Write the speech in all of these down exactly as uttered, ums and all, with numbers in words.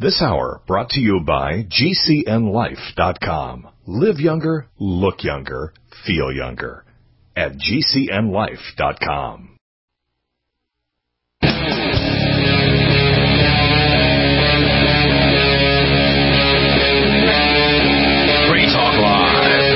This hour brought to you by G C N life dot com. Live younger, look younger, feel younger at G C N life dot com. Free Talk Live.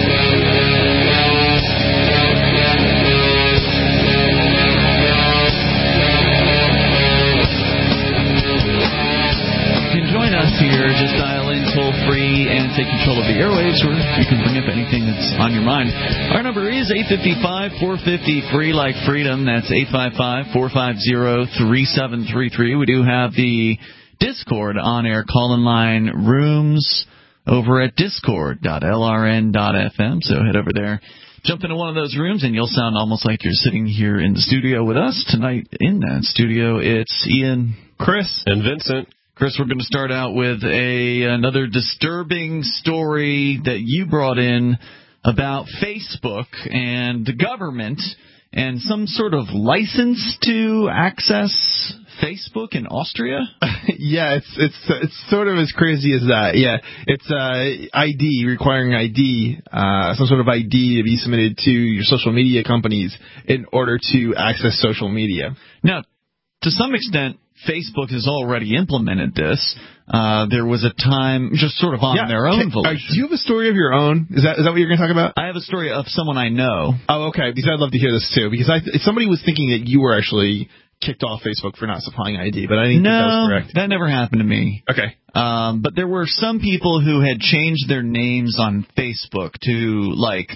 You can join us here. Just dial in toll free and take control of the airwaves, or you can bring up anything that's on your mind. Our number is eight five five, four five zero, free like freedom. That's eight five five, four five zero, three seven three three. We do have the Discord on-air call-in line rooms over at discord dot L R N dot F M. So head over there, jump into one of those rooms, and you'll sound almost like you're sitting here in the studio with us. Tonight in that studio, it's Ian, Chris, and Vincent. Chris, we're going to start out with a another disturbing story that you brought in about Facebook and the government and some sort of license to access Facebook in Austria. Yeah, it's it's it's sort of as crazy as that. Yeah, it's uh, I D, requiring I D, uh, some sort of I D to be submitted to your social media companies in order to access social media. Now, to some extent, Facebook has already implemented this. Uh, there was a time, just sort of on yeah. their own Can, volition. uh, do you have a story of your own? Is that is that what you're going to talk about? I have a story of someone I know. Oh, okay. Because I'd love to hear this too. Because I, if somebody was thinking that you were actually kicked off Facebook for not supplying I D, but I didn't no, think that was correct. That never happened to me. Okay. Um, but there were some people who had changed their names on Facebook to, like,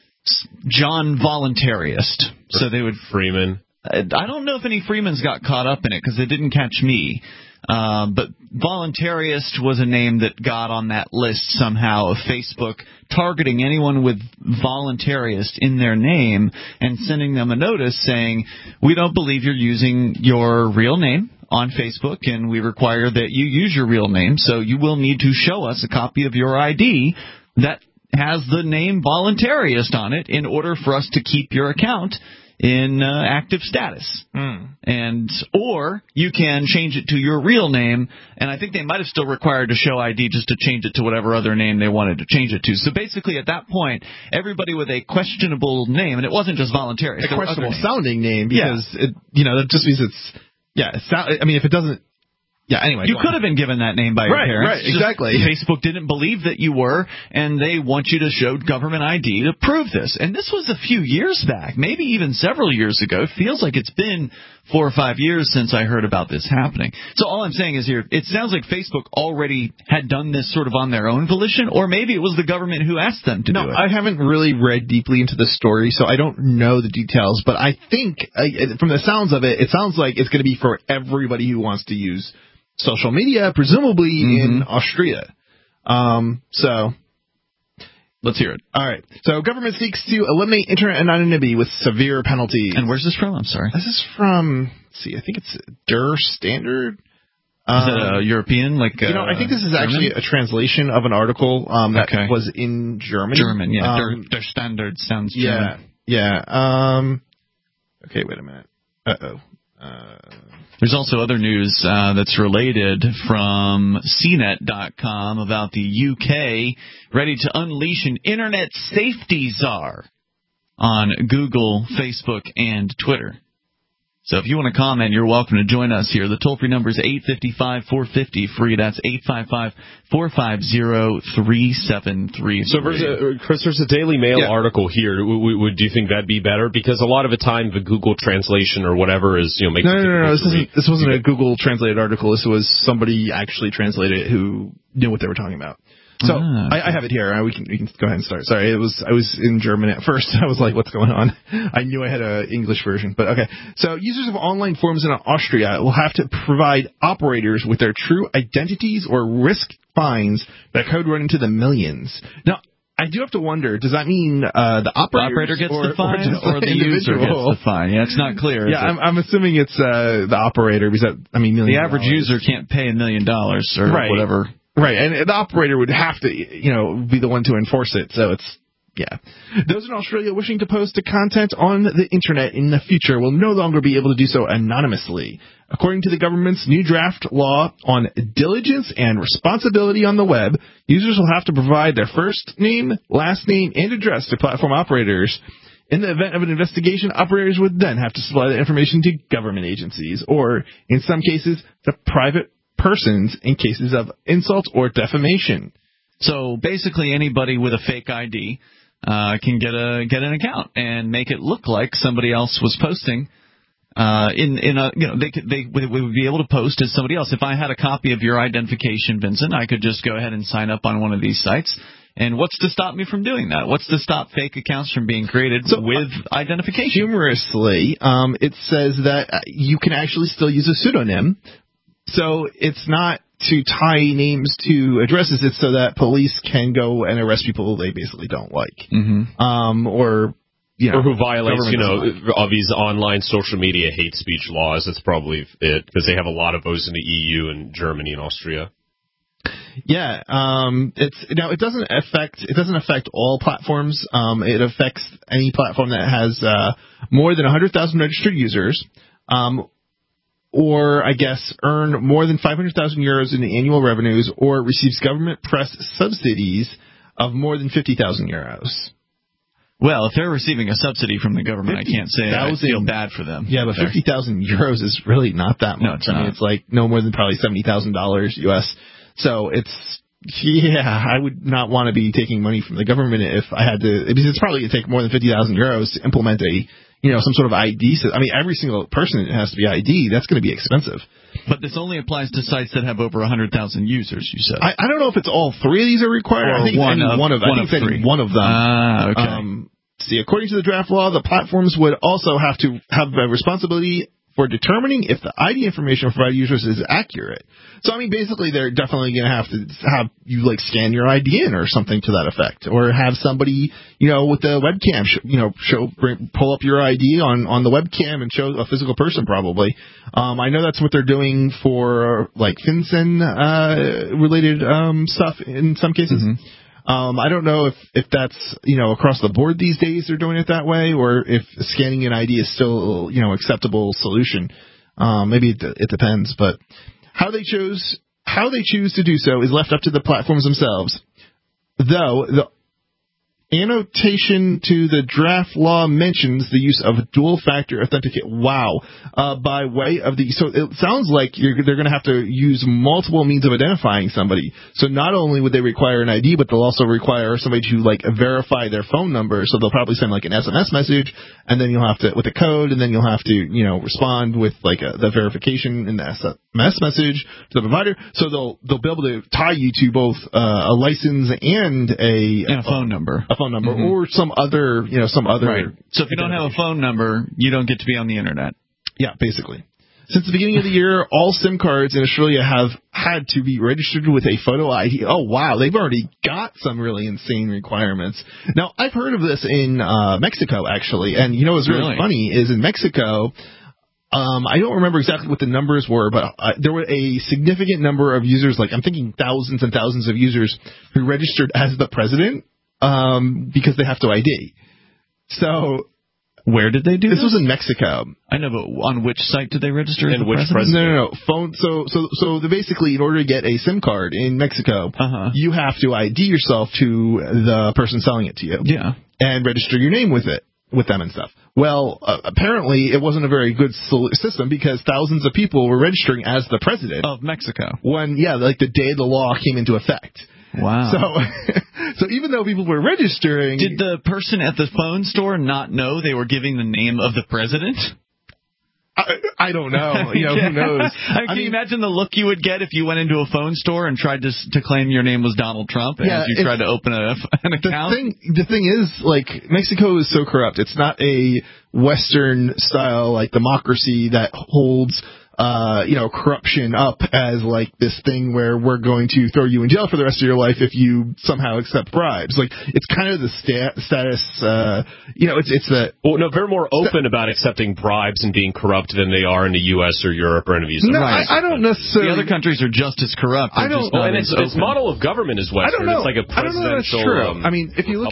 John Voluntarist. So they would... Freeman. I don't know if any Freemans got caught up in it because it didn't catch me. Uh, but Voluntarist was a name that got on that list somehow of Facebook targeting anyone with Voluntarist in their name and sending them a notice saying, we don't believe you're using your real name on Facebook, and we require that you use your real name, so you will need to show us a copy of your I D that has the name Voluntarist on it in order for us to keep your account in uh, active status. Mm. And or you can change it to your real name, and I think they might have still required to show I D just to change it to whatever other name they wanted to change it to. So basically at that point, everybody with a questionable name, and it wasn't just voluntary. A questionable sounding name, because yeah. it, you know, that just means it's, yeah, it sound, I mean, if it doesn't, yeah, anyway. You could have been given that name by your right, parents. Right, exactly. Just Facebook didn't believe that you were, and they want you to show government I D to prove this. And this was a few years back, maybe even several years ago. It feels like it's been four or five years since I heard about this happening. So all I'm saying is here, it sounds like Facebook already had done this sort of on their own volition, or maybe it was the government who asked them to no, do it. I haven't really read deeply into the story, so I don't know the details. But I think, uh, from the sounds of it, it sounds like it's going to be for everybody who wants to use social media, presumably mm-hmm. in Austria. Um, so, let's hear it. All right. So, government seeks to eliminate internet anonymity with severe penalties. And where's this from? I'm sorry. This is from, let's see, I think it's Der Standard. Um, is it a European? Like, you know, I think this is actually German? a translation of an article um, that okay. was in Germany. German, yeah. Um, Der, Der Standard sounds yeah, German. Yeah. Um, okay, wait a minute. Uh-oh. Uh, There's also other news uh, that's related from C net dot com about the U K ready to unleash an internet safety czar on Google, Facebook, and Twitter. So if you want to comment, you're welcome to join us here. The toll-free number is eight five five, four five zero, free. That's eight five five, four five zero, three seven three three. So, there's a, Chris, there's a Daily Mail yeah. article here. W- would you think that'd be better? Because a lot of the time, the Google translation or whatever is, you know, making no, it no, no, no. This, isn't, this wasn't okay. a Google translated article. This was somebody actually translated it who knew what they were talking about. So ah, okay. I, I have it here. We can we can go ahead and start. Sorry, it was I was in German at first. I was like, "What's going on?" I knew I had an English version, but okay. So users of online forums in Austria will have to provide operators with their true identities or risk fines that could run into the millions. Now, I do have to wonder, does that mean uh, the operator, the operator gets or, the fine, or, or the user gets the fine? Yeah, it's not clear. Yeah, I'm, I'm assuming it's uh, the operator because that, I mean, the average dollars. user can't pay a million dollars or right. whatever. Right, and the operator would have to, you know, be the one to enforce it. So it's Yeah. Those in Australia wishing to post to content on the internet in the future will no longer be able to do so anonymously. According to the government's new draft law on diligence and responsibility on the web, users will have to provide their first name, last name, and address to platform operators. In the event of an investigation, operators would then have to supply the information to government agencies, or, in some cases, to private persons in cases of insult or defamation. So basically anybody with a fake I D uh, can get a get an account and make it look like somebody else was posting. Uh, in in a you know they could, they would be able to post as somebody else. If I had a copy of your identification, Vincent, I could just go ahead and sign up on one of these sites. And what's to stop me from doing that? What's to stop fake accounts from being created so, with uh, identification? Humorously, um, it says that you can actually still use a pseudonym. So it's not to tie names to addresses. It's so that police can go and arrest people they basically don't like, mm-hmm. um, or you know, or who violates, you know, of these online social media hate speech laws. That's probably it, because they have a lot of those in the E U and Germany and Austria. Yeah, um, it's now it doesn't affect it doesn't affect all platforms. Um, it affects any platform that has uh, more than one hundred thousand registered users. Um, or, I guess, earn more than five hundred thousand euros in annual revenues, or receives government press subsidies of more than fifty thousand euros. Well, if they're receiving a subsidy from the government, I can't say I feel bad for them. Yeah, but fifty thousand euros is really not that much. No, it's I not. mean, it's like no more than probably seventy thousand dollars U S. So it's, yeah, I would not want to be taking money from the government if I had to, because it's probably going to take more than fifty thousand euros to implement a, you know, some sort of I D system. I mean, every single person has to be I D. That's going to be expensive. But this only applies to sites that have over one hundred thousand users, you said. I, I don't know if it's all three of these are required. Or I think one, it's any of, one of, one I think of it's any three. one of them. Ah, okay. Um, see, according to the draft law, the platforms would also have to have a responsibility for determining if the I D information provided users is accurate. So, I mean, basically, they're definitely going to have to have you, like, scan your I D in or something to that effect. Or have somebody, you know, with the webcam, sh- you know, show bring, pull up your I D on, on the webcam and show a physical person, probably. Um, I know that's what they're doing for, like, FinCEN uh, related um, stuff in some cases. Mm-hmm. Um, I don't know if, if that's, you know, across the board these days they're doing it that way, or if scanning an I D is still, you know, acceptable solution. Um, maybe it, it depends, but how they chose, how they choose to do so is left up to the platforms themselves. Though the annotation to the draft law mentions the use of dual-factor authentication. Wow. Uh, by way of the, so it sounds like you're, they're going to have to use multiple means of identifying somebody. So not only would they require an I D, but they'll also require somebody to, like, verify their phone number. So they'll probably send, like, an S M S message, and then you'll have to, with a code, and then you'll have to, you know, respond with, like, a, the verification in the S M S message to the provider. So they'll, they'll be able to tie you to both uh, a license and a, and a phone number. A phone number, mm-hmm. or some other, you know, some other. Right. So if you don't have a phone number, you don't get to be on the internet. Yeah, basically. Since the beginning of the year, all SIM cards in Australia have had to be registered with a photo I D. Oh, wow. They've already got some really insane requirements. Now, I've heard of this in uh, Mexico, actually. And you know what's really, really funny is in Mexico, um, I don't remember exactly what the numbers were, but uh, there were a significant number of users, like I'm thinking thousands and thousands of users, who registered as the president. Um, because they have to I D. So, where did they do this? This this? was in Mexico. I know, but on which site did they register? And which president? No, no, no. Phone. So, so, so, the, basically, in order to get a SIM card in Mexico, uh-huh. you have to I D yourself to the person selling it to you. Yeah. And register your name with it, with them and stuff. Well, uh, apparently, it wasn't a very good system because thousands of people were registering as the president of Mexico. When, yeah, like the day the law came into effect. Wow. So, so even though people were registering... Did the person at the phone store not know they were giving the name of the president? I, I don't know. You know, who knows? I mean, can I mean, you imagine the look you would get if you went into a phone store and tried to to claim your name was Donald Trump and yeah, you tried to open a, an account? The thing, the thing is, like, Mexico is so corrupt. It's not a Western-style, like, democracy that holds... Uh, you know, corruption up as like this thing where we're going to throw you in jail for the rest of your life if you somehow accept bribes. Like, it's kind of the sta- status, uh, you know, it's it's the... Well, no, they're more open sta- about accepting bribes and being corrupt than they are in the U S or Europe or any of these. No, I, I don't necessarily... The other countries are just as corrupt. I don't... Well, and its, its model of government is Western. I don't know. It's like a presidential... I don't know that's true. Um, I mean, if you look public. at...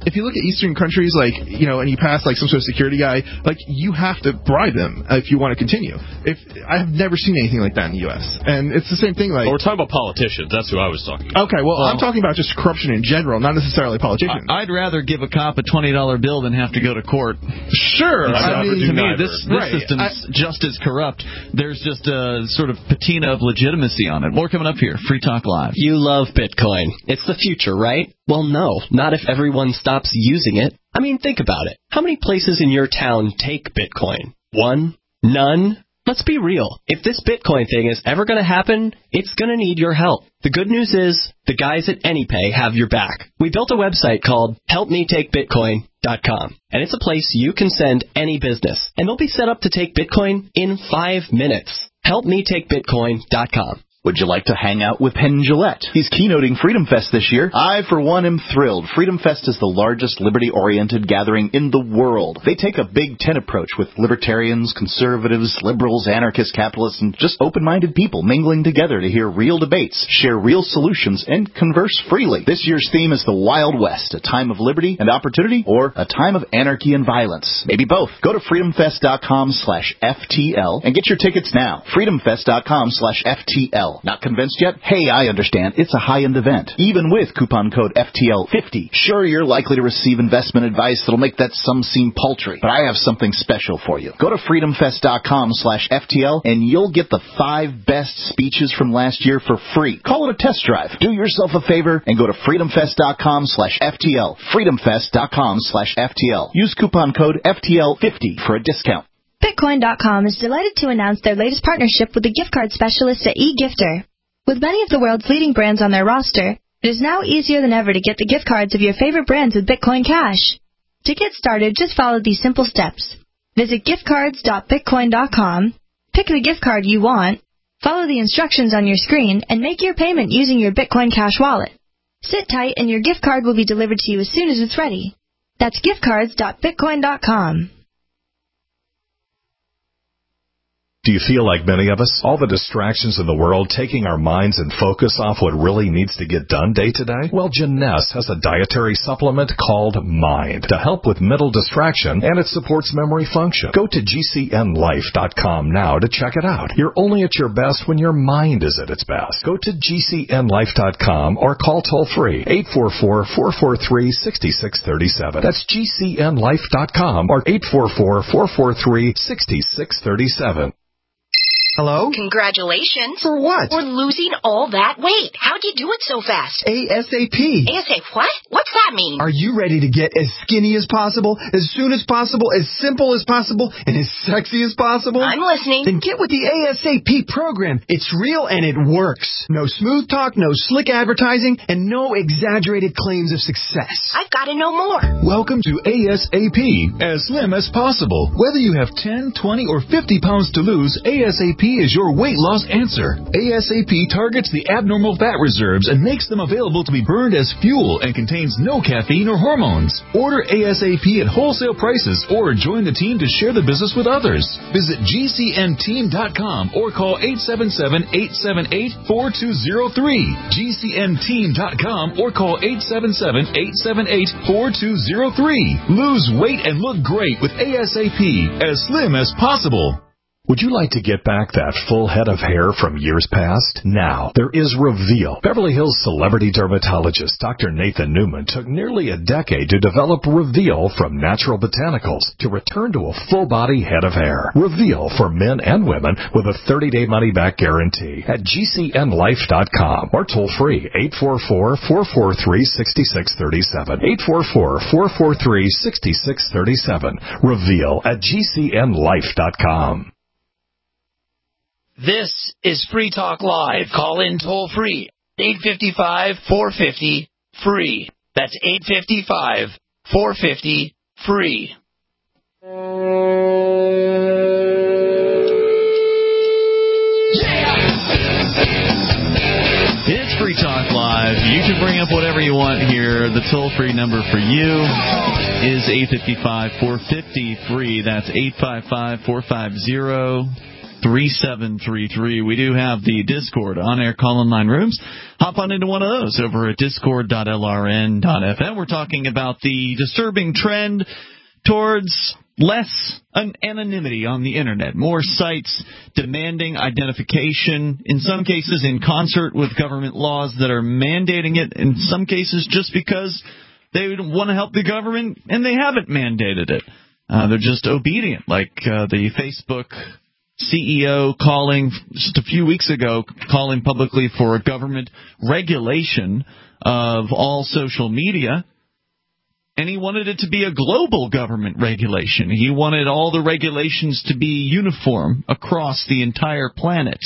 if you look at Eastern countries, like, you know, and you pass like some sort of security guy, like, you have to bribe him if you want to continue. If I have never seen anything like that in the U S, and it's the same thing. Like, well, we're talking about politicians. That's who I was talking about. Okay, well, well I'm talking about just corruption in general, not necessarily politicians. I'd rather give a cop a twenty dollar bill than have to go to court. Sure. I mean, to me, this, this right. system's I, just as corrupt. There's just a sort of patina of legitimacy on it. More coming up here. Free Talk Live. You love Bitcoin. It's the future, right? Well, no, not if everyone stops using it. I mean, think about it. How many places in your town take Bitcoin? One? None? Let's be real. If this Bitcoin thing is ever going to happen, it's going to need your help. The good news is, the guys at AnyPay have your back. We built a website called help me take bitcoin dot com, and it's a place you can send any business, and they'll be set up to take Bitcoin in five minutes. help me take bitcoin dot com. Would you like to hang out with Penn Jillette? He's keynoting Freedom Fest this year. I, for one, am thrilled. Freedom Fest is the largest liberty-oriented gathering in the world. They take a Big Ten approach with libertarians, conservatives, liberals, anarchists, capitalists, and just open-minded people mingling together to hear real debates, share real solutions, and converse freely. This year's theme is the Wild West, a time of liberty and opportunity, or a time of anarchy and violence. Maybe both. Go to freedomfest.com slash FTL and get your tickets now. freedomfest.com slash FTL. Not convinced yet? Hey, I understand. It's a high-end event. Even with coupon code F T L fifty. Sure, you're likely to receive investment advice that'll make that sum seem paltry, but I have something special for you. Go to freedomfest.com slash FTL and you'll get the five best speeches from last year for free. Call it a test drive. Do yourself a favor and go to freedomfest.com slash FTL. freedomfest.com slash FTL. Use coupon code F T L fifty for a discount. Bitcoin dot com is delighted to announce their latest partnership with the gift card specialists at eGifter. With many of the world's leading brands on their roster, it is now easier than ever to get the gift cards of your favorite brands with Bitcoin Cash. To get started, just follow these simple steps. Visit gift cards dot bitcoin dot com, pick the gift card you want, follow the instructions on your screen, and make your payment using your Bitcoin Cash wallet. Sit tight and your gift card will be delivered to you as soon as it's ready. That's gift cards dot bitcoin dot com. Do you feel like many of us? All the distractions in the world taking our minds and focus off what really needs to get done day to day? Well, Jeunesse has a dietary supplement called Mind to help with mental distraction, and it supports memory function. Go to G C N life dot com now to check it out. You're only at your best when your mind is at its best. Go to G C N life dot com or call toll-free eight four four, four four three, six six three seven. That's G C N life dot com or eight four four, four four three, six six three seven. Hello? Congratulations. For what? For losing all that weight. How'd you do it so fast? ASAP. ASAP what? What's that mean? Are you ready to get as skinny as possible, as soon as possible, as simple as possible, and as sexy as possible? I'm listening. Then get with the ASAP program. It's real and it works. No smooth talk, no slick advertising, and no exaggerated claims of success. I've got to know more. Welcome to ASAP, as slim as possible. Whether you have ten, twenty, or fifty pounds to lose, ASAP is your weight loss answer. ASAP targets the abnormal fat reserves and makes them available to be burned as fuel and contains no caffeine or hormones. Order ASAP at wholesale prices or join the team to share the business with others. Visit G C N team dot com or call eight seven seven, eight seven eight, four two zero three. G C N team dot com or call eight seven seven, eight seven eight, four two zero three. Lose weight and look great with ASAP, as slim as possible. Would you like to get back that full head of hair from years past? Now, there is Reveal. Beverly Hills celebrity dermatologist Doctor Nathan Newman took nearly a decade to develop Reveal from natural botanicals to return to a full-body head of hair. Reveal for men and women with a thirty-day money-back guarantee at G C N life dot com or toll-free eight four four, four four three, six six three seven. eight four four, four four three, six six three seven. Reveal at G C N life dot com. This is Free Talk Live. Call in toll free. eight five five, four five zero, free. That's eight five five, four five zero, free. It's Free Talk Live. You can bring up whatever you want here. The toll-free number for you is eight five five, four five zero, free. That's eight five five, four five zero, three seven three three. We do have the Discord on-air call-in line rooms. Hop on into one of those over at discord dot l r n dot f m. We're talking about the disturbing trend towards less an anonymity on the Internet, more sites demanding identification, in some cases in concert with government laws that are mandating it, in some cases just because they want to help the government and they haven't mandated it. Uh, they're just obedient, like uh, the Facebook C E O calling just a few weeks ago, calling publicly for a government regulation of all social media. And he wanted it to be a global government regulation. He wanted all the regulations to be uniform across the entire planet.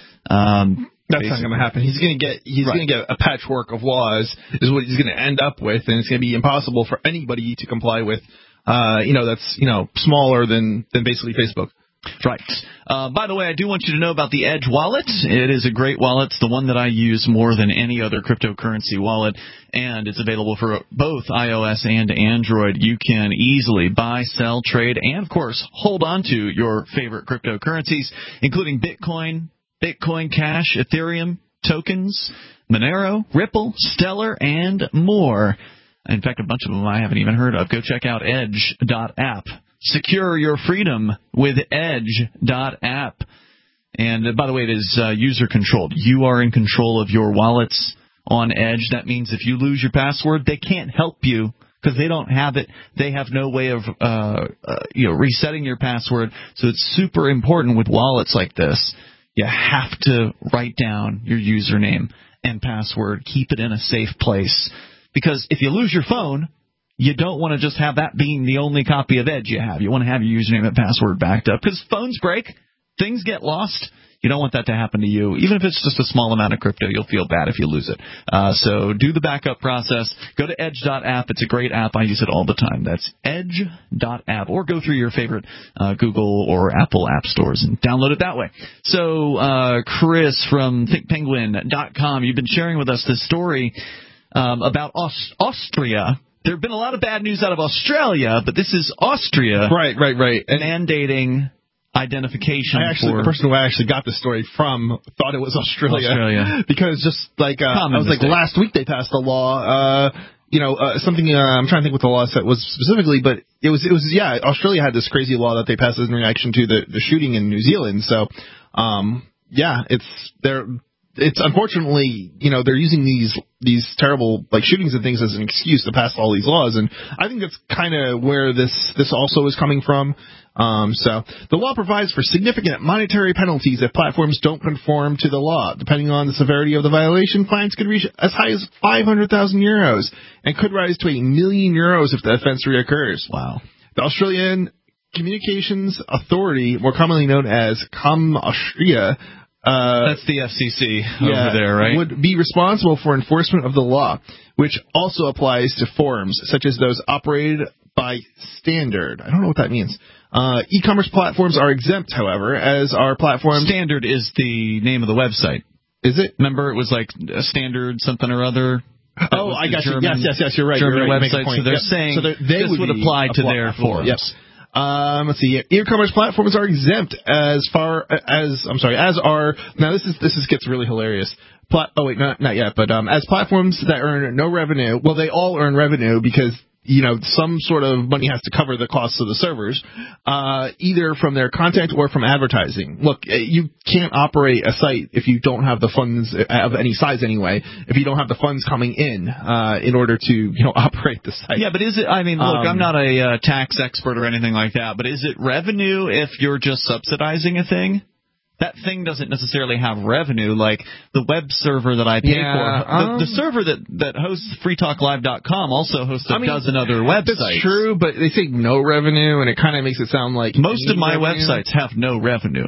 Um, That's basically not going to happen. He's going to get he's right. going to get a patchwork of laws is what he's going to end up with, and it's going to be impossible for anybody to comply with. Uh, you know, that's you know smaller than than basically Facebook. Right. Uh, by the way, I do want you to know about the Edge wallet. It is a great wallet. It's the one that I use more than any other cryptocurrency wallet, and it's available for both iOS and Android. You can easily buy, sell, trade, and, of course, hold on to your favorite cryptocurrencies, including Bitcoin, Bitcoin Cash, Ethereum, tokens, Monero, Ripple, Stellar, and more. In fact, a bunch of them I haven't even heard of. Go check out edge dot app. Secure your freedom with edge dot app. And, uh, by the way, it is uh, user-controlled. You are in control of your wallets on Edge. That means if you lose your password, they can't help you because they don't have it. They have no way of uh, uh, you know, resetting your password. So it's super important with wallets like this. You have to write down your username and password. Keep it in a safe place. Because if you lose your phone, you don't want to just have that being the only copy of Edge you have. You want to have your username and password backed up because phones break. Things get lost. You don't want that to happen to you. Even if it's just a small amount of crypto, you'll feel bad if you lose it. Uh, so do the backup process. Go to edge dot app. It's a great app. I use it all the time. That's edge dot app. Or go through your favorite uh, Google or Apple app stores and download it that way. So uh, Chris from think penguin dot com, you've been sharing with us this story um, about Aust- Austria. There have been a lot of bad news out of Australia, but this is Austria. Right, right, right. And mandating identification. I actually, for the person who I actually got the story from thought it was Australia. Australia. Because just like, uh, I was mistake. like, last week they passed a law, uh, you know, uh, something, uh, I'm trying to think what the law said was specifically, but it was, it was, yeah, Australia had this crazy law that they passed in reaction to the, the shooting in New Zealand. So, um, yeah, it's, they're, it's unfortunately, you know, they're using these these terrible like shootings and things as an excuse to pass all these laws, and I think that's kind of where this this also is coming from. Um, so the law provides for significant monetary penalties if platforms don't conform to the law. Depending on the severity of the violation, fines could reach as high as five hundred thousand euros and could rise to a million euros if the offense reoccurs. Wow. The Australian Communications Authority, more commonly known as Com Austria, Uh, That's the F C C yeah, over there, right? Would be responsible for enforcement of the law, which also applies to forums such as those operated by Standard. I don't know what that means. Uh, e-commerce platforms are exempt, however, as are platforms. Standard is the name of the website. Is it? Remember, it was like a Standard something or other. Oh, I got you. Yes, yes, yes. You're right. German you're right. website. So they're yep. saying so they this would, would apply to their forums. Yes. Um, let's see. E-commerce platforms are exempt as far as I'm sorry, as are now. This is this is gets really hilarious. Plat, oh wait, not not yet. But um, as platforms that earn no revenue, well, they all earn revenue because you know some sort of money has to cover the costs of the servers, uh, either from their content or from advertising. Look, you can't operate a site if you don't have the funds of any size anyway. If you don't have the funds coming in uh, in order to you know operate the site. Yeah, but is it? I mean, look, um, I'm not a uh, tax expert or anything like that, but is it revenue if you're just subsidizing a thing? That thing doesn't necessarily have revenue, like the web server that I pay yeah, for. Um, the, the server that, that hosts free talk live dot com also hosts a I mean, dozen other websites. That's true, but they say no revenue, and it kind of makes it sound like most of my revenue. websites have no revenue.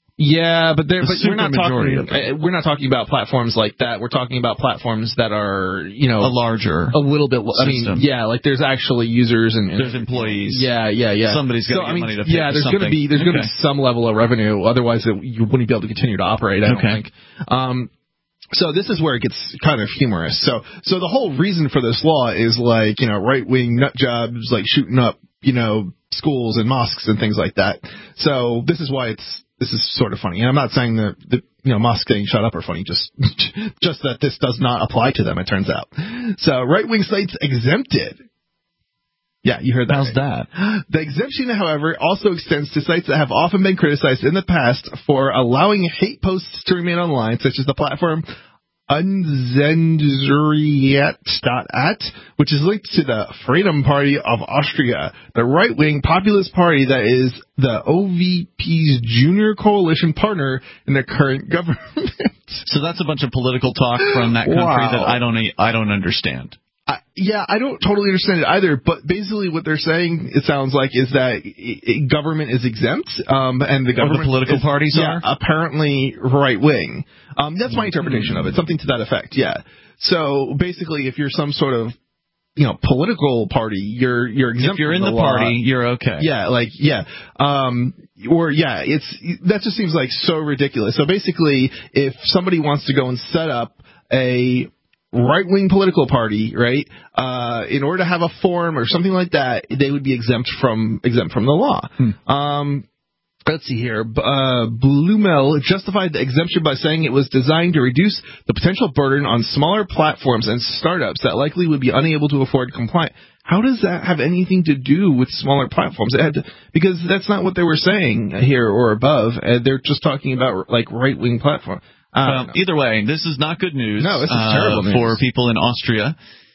Yeah, but, they're, the but we're not talking. Of it. We're not talking about platforms like that. We're talking about platforms that are, you know, a larger, a little bit. I system. mean, yeah, like there's actually users and, and there's employees. Yeah, yeah, yeah. Somebody's got to so, get I mean, money to pay yeah. for There's something. going to be there's okay. going to be some level of revenue. Otherwise, it, you wouldn't be able to continue to operate. I don't okay. think. Um, So this is where it gets kind of humorous. So so the whole reason for this law is like, you know, right-wing nut jobs like shooting up, you know, schools and mosques and things like that. So this is why it's this is sort of funny. And I'm not saying that, the, you know, Musk getting shut up are funny, just just that this does not apply to them, it turns out. So right-wing sites exempted. Yeah, you heard that. How's right? that? The exemption, however, also extends to sites that have often been criticized in the past for allowing hate posts to remain online, such as the platform Unzensurriert dot at, which is linked to the Freedom Party of Austria, the right-wing populist party that is the O V P's junior coalition partner in the current government. So that's a bunch of political talk from that country Wow. that I don't I don't understand. I, yeah, I don't totally understand it either, but basically what they're saying, it sounds like, is that i i government is exempt, um, and the government Or the political is, parties yeah, are? apparently right-wing. Um, that's my interpretation of it, something to that effect, yeah. So basically, if you're some sort of, you know, political party, you're you're exempt. If you're in from the, the party, law. you're okay. Yeah, like, yeah. Um, or, yeah, it's that just seems like so ridiculous. So basically, if somebody wants to go and set up a right-wing political party, right, uh, in order to have a forum or something like that, they would be exempt from exempt from the law. Hmm. Um, let's see here. B- uh, Blumel justified the exemption by saying it was designed to reduce the potential burden on smaller platforms and startups that likely would be unable to afford compliance. How does that have anything to do with smaller platforms? It had to, because that's not what they were saying here or above. Uh, they're just talking about like right-wing platforms. Well, either way, this is not good news, no, this is uh, terrible news for people in Austria.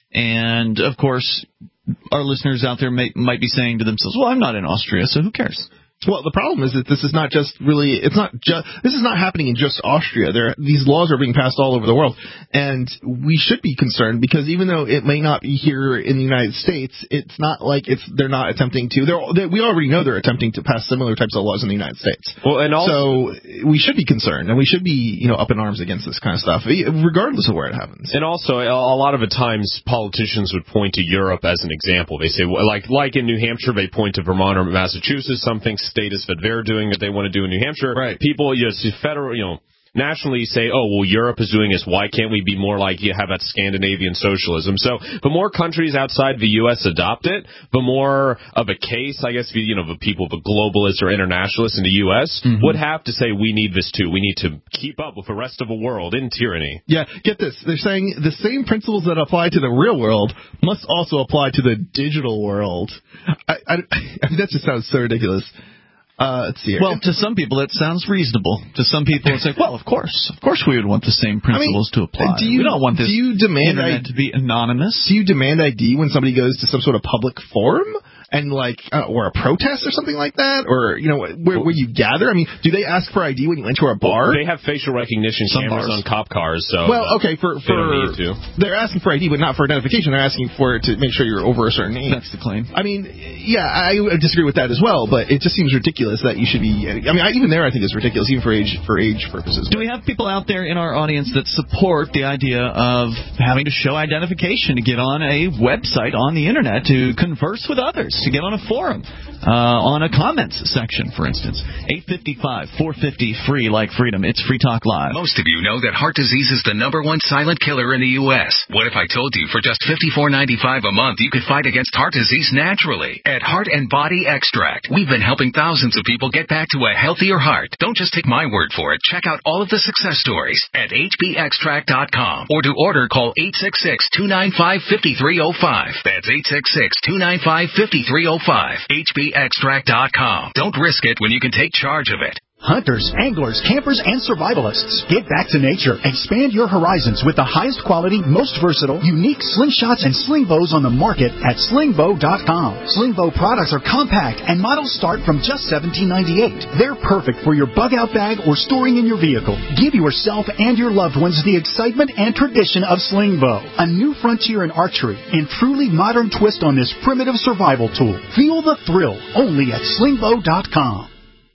And, of course, our listeners out there may, might be saying to themselves, well, I'm not in Austria, so who cares? Well, the problem is that this is not just really, it's not just, this is not happening in just Austria. There, these laws are being passed all over the world. And we should be concerned because even though it may not be here in the United States, it's not like it's, they're not attempting to, they're, they, we already know they're attempting to pass similar types of laws in the United States. Well, and also, so we should be concerned and we should be, you know, up in arms against this kind of stuff, regardless of where it happens. And also, a lot of the times politicians would point to Europe as an example. They say, like, like in New Hampshire, they point to Vermont or Massachusetts, something status that they're doing that they want to do in New Hampshire. Right. People, you know, federal, you know, nationally say, oh, well, Europe is doing this. Why can't we be more like you have that Scandinavian socialism? So the more countries outside the U S adopt it, the more of a case, I guess, you know, the people, the globalists or internationalists in the U S mm-hmm. would have to say, we need this too. We need to keep up with the rest of the world in tyranny. Yeah, get this. They're saying the same principles that apply to the real world must also apply to the digital world. I, I, I mean, that just sounds so ridiculous. Uh, let's see here. Well, to some people, it sounds reasonable. To some people, it's like, well, of course. Of course we would want the same principles I mean, to apply. Do you, we don't want this do you demand internet I, to be anonymous. Do you demand I D when somebody goes to some sort of public forum? And like, uh, or a protest or something like that, or you know, where, where you gather. I mean, do they ask for I D when you enter a bar? Well, they have facial recognition Some cameras bars. on cop cars, so well, okay, for for they don't need to. They're asking for I D, but not for identification. They're asking for it to make sure you're over a certain age. That's the claim. I mean, yeah, I disagree with that as well, but it just seems ridiculous that you should be. I mean, I, even there, I think it's ridiculous, even for age for age purposes. Do we have people out there in our audience that support the idea of having to show identification to get on a website on the internet to converse with others, to get on a forum? Uh, on a comments section, for instance. eight five five, four five zero, free like freedom. It's Free Talk Live. Most of you know that heart disease is the number one silent killer in the U S What if I told you for just fifty-four ninety-five a month you could fight against heart disease naturally? At Heart and Body Extract, we've been helping thousands of people get back to a healthier heart. Don't just take my word for it. Check out all of the success stories at H B extract dot com. Or to order, call eight six six, two nine five, five three zero five. That's eight six six, two nine five, five three zero five. H B extract dot com. Don't risk it when you can take charge of it. Hunters, anglers, campers, and survivalists, get back to nature. Expand your horizons with the highest quality, most versatile, unique slingshots and sling bows on the market at sling bow dot com. Sling bow products are compact and models start from just seventeen ninety-eight. They're perfect for your bug out bag or storing in your vehicle. Give yourself and your loved ones the excitement and tradition of sling bow, a new frontier in archery and truly modern twist on this primitive survival tool. Feel the thrill only at sling bow dot com.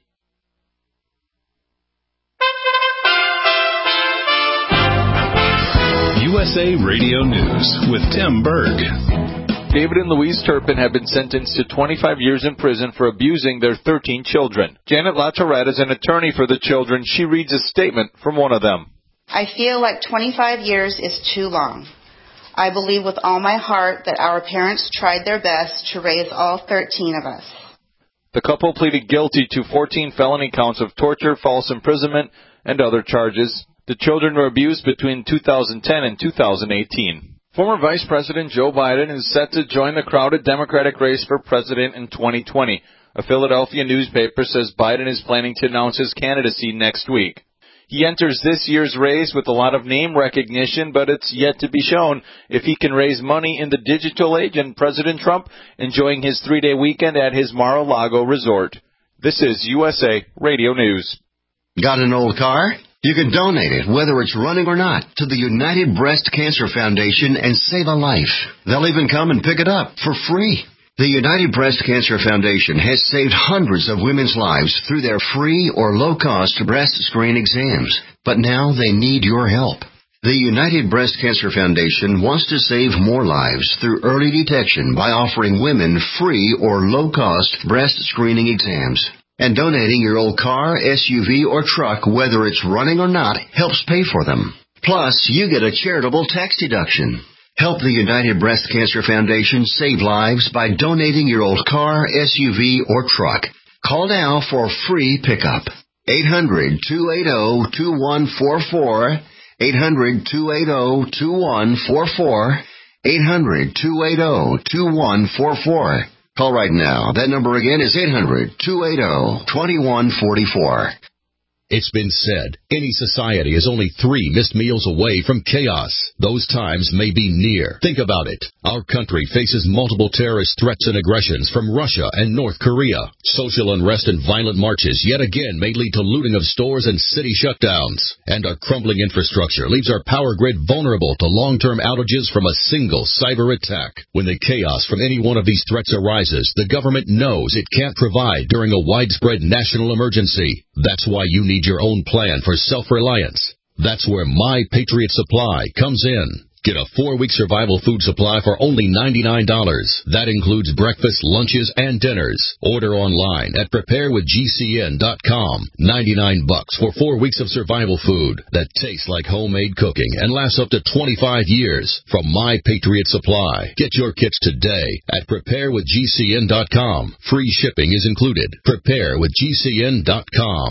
U S A Radio News with Tim Berg. David and Louise Turpin have been sentenced to twenty-five years in prison for abusing their thirteen children. Janet LaTourette is an attorney for the children. She reads a statement from one of them. I feel like twenty-five years is too long. I believe with all my heart that our parents tried their best to raise all thirteen of us. The couple pleaded guilty to fourteen felony counts of torture, false imprisonment, and other charges. The children were abused between two thousand ten and two thousand eighteen. Former Vice President Joe Biden is set to join the crowded Democratic race for president in twenty twenty. A Philadelphia newspaper says Biden is planning to announce his candidacy next week. He enters this year's race with a lot of name recognition, but it's yet to be shown if he can raise money in the digital age and President Trump enjoying his three-day weekend at his Mar-a-Lago resort. This is U S A Radio News. Got an old car? You can donate it, whether it's running or not, to the United Breast Cancer Foundation and save a life. They'll even come and pick it up for free. The United Breast Cancer Foundation has saved hundreds of women's lives through their free or low-cost breast screen exams, but now they need your help. The United Breast Cancer Foundation wants to save more lives through early detection by offering women free or low-cost breast screening exams. And donating your old car, S U V, or truck, whether it's running or not, helps pay for them. Plus, you get a charitable tax deduction. Help the United Breast Cancer Foundation save lives by donating your old car, S U V, or truck. Call now for free pickup. eight hundred, two eight zero, two one four four. eight hundred, two eight zero, two one four four. eight hundred, two eight zero, two one four four. Call right now. That number again is eight hundred, two eight zero, two one four four. It's been said, any society is only three missed meals away from chaos. Those times may be near. Think about it. Our country faces multiple terrorist threats and aggressions from Russia and North Korea. Social unrest and violent marches yet again may lead to looting of stores and city shutdowns. And our crumbling infrastructure leaves our power grid vulnerable to long-term outages from a single cyber attack. When the chaos from any one of these threats arises, the government knows it can't provide during a widespread national emergency. That's why you need your own plan for self-reliance. That's where My Patriot Supply comes in. Get a four-week survival food supply for only ninety-nine dollars. That includes breakfast, lunches, and dinners. Order online at prepare with G C N dot com. ninety-nine bucks for four weeks of survival food that tastes like homemade cooking and lasts up to twenty-five years from My Patriot Supply. Get your kits today at prepare with G C N dot com. Free shipping is included. prepare with G C N dot com.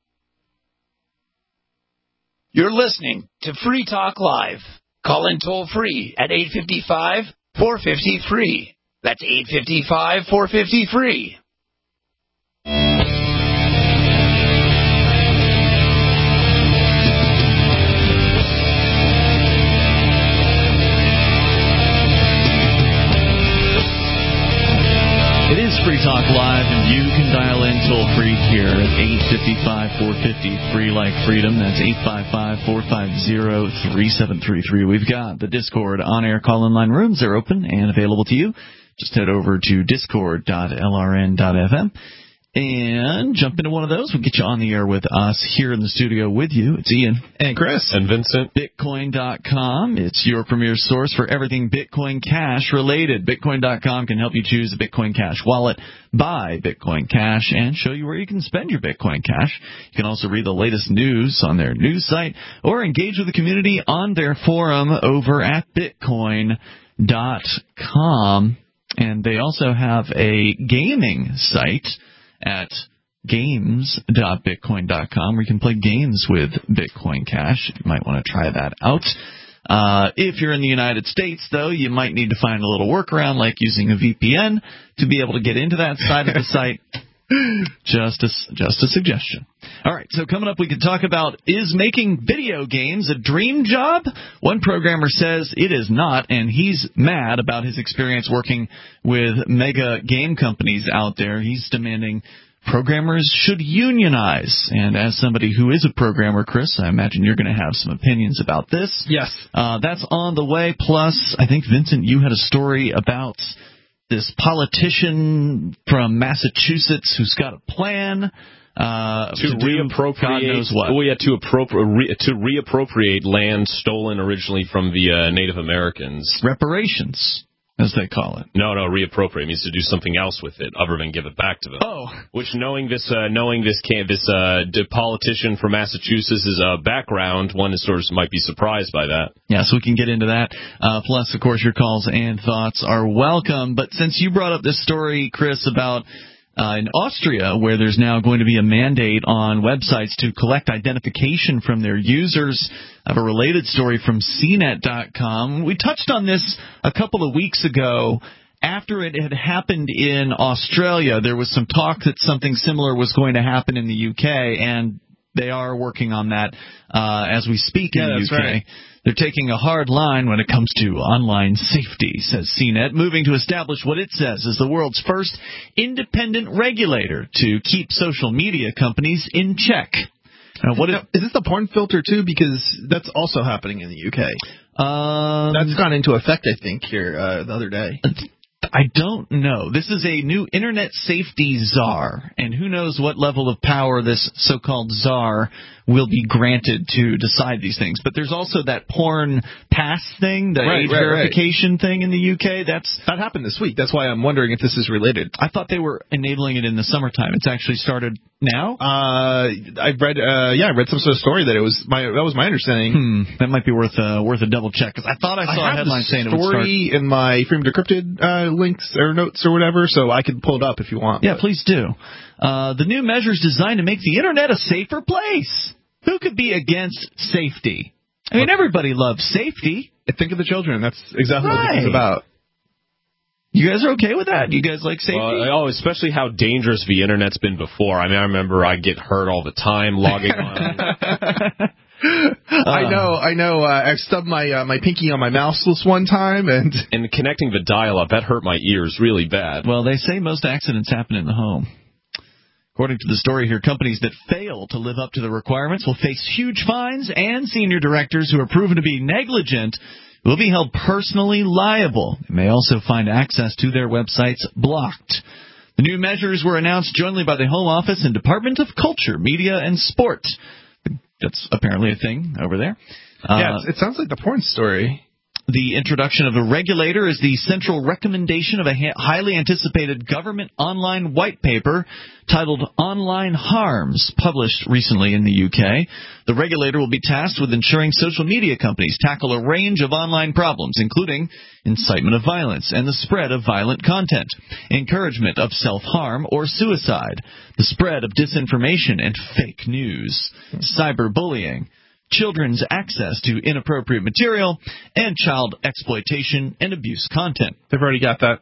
You're listening to Free Talk Live. Call in toll free at eight five five, four five zero, free. That's eight five five, four five zero, free. It is Free Talk Live, and you can dial in toll-free here at eight five five, four five zero, free like freedom. That's eight five five, four five zero, three seven three three. We've got the Discord on-air call-in line rooms. They're open and available to you. Just head over to discord dot L R N dot F M and jump into one of those. We'll get you on the air with us here in the studio with you. It's Ian. And Chris. And Vincent. Bitcoin dot com. It's your premier source for everything Bitcoin Cash related. Bitcoin dot com can help you choose a Bitcoin Cash wallet, buy Bitcoin Cash, and show you where you can spend your Bitcoin Cash. You can also read the latest news on their news site or engage with the community on their forum over at Bitcoin dot com. And they also have a gaming site at games dot bitcoin dot com where you can play games with Bitcoin Cash. You might want to try that out. Uh, if you're in the United States, though, you might need to find a little workaround like using a V P N to be able to get into that side of the site. Just a, just a suggestion. All right, so coming up we can talk about, is making video games a dream job? One programmer says it is not, and he's mad about his experience working with mega game companies out there. He's demanding programmers should unionize. And as somebody who is a programmer, Chris, I imagine you're going to have some opinions about this. Yes. Uh, that's on the way. Plus, I think, Vincent, you had a story about this politician from Massachusetts who's got a plan uh, to, to reappropriate. God knows what. Oh, yeah, to appropri- re, to reappropriate land stolen originally from the uh, Native Americans. Reparations, as they call it. No, no, reappropriate means to do something else with it other than give it back to them. Oh, which knowing this, uh, knowing this, can, this uh, politician from Massachusetts' uh, background, one is sort of might be surprised by that. Yeah, so we can get into that. Uh, plus, of course, your calls and thoughts are welcome. But since you brought up this story, Chris, about Uh, in Austria, where there's now going to be a mandate on websites to collect identification from their users. I have a related story from C net dot com. We touched on this a couple of weeks ago. After it had happened in Australia, there was some talk that something similar was going to happen in the U K, and they are working on that uh, as we speak yeah, in the that's U K. Right. They're taking a hard line when it comes to online safety, says C net, moving to establish what it says is the world's first independent regulator to keep social media companies in check. Now, what now, is this the porn filter, too? Because that's also happening in the U K. Um, that's gone into effect, I think, here uh, the other day. I don't know. This is a new internet safety czar, and who knows what level of power this so-called czar will be granted to decide these things. But there's also that porn pass thing, the right, age right, verification right. thing in the U K. That's that happened this week. That's why I'm wondering if this is related. I thought they were enabling it in the summertime. It's actually started now. Uh, I read, uh, yeah, I read some sort of story that it was my that was my understanding. Hmm, that might be worth a worth a double check because I thought I saw I a headline saying it would start. Story in my Freedom Decrypted uh, links or notes or whatever, so I could pull it up if you want. Yeah, but. Please do. Uh, the new measures designed to make the internet a safer place. Who could be against safety? I mean, everybody loves safety. Think of the children. That's exactly right. what this is about. You guys are okay with that? You guys like safety? Well, oh, especially how dangerous the internet's been before. I mean, I remember I get hurt all the time logging on. Uh, I know, I know. Uh, I stubbed my uh, my pinky on my mouse this one time, and and connecting the dial-up that hurt my ears really bad. Well, they say most accidents happen in the home. According to the story here, companies that fail to live up to the requirements will face huge fines, and senior directors who are proven to be negligent will be held personally liable. They may also find access to their websites blocked. The new measures were announced jointly by the Home Office and Department of Culture, Media, and Sport. That's apparently a thing over there. Uh, yeah, it sounds like the porn story. The introduction of a regulator is the central recommendation of a ha- highly anticipated government online white paper titled Online Harms, published recently in the U K. The regulator will be tasked with ensuring social media companies tackle a range of online problems, including incitement of violence and the spread of violent content, encouragement of self-harm or suicide, the spread of disinformation and fake news, cyberbullying, children's access to inappropriate material, and child exploitation and abuse content. They've already got that.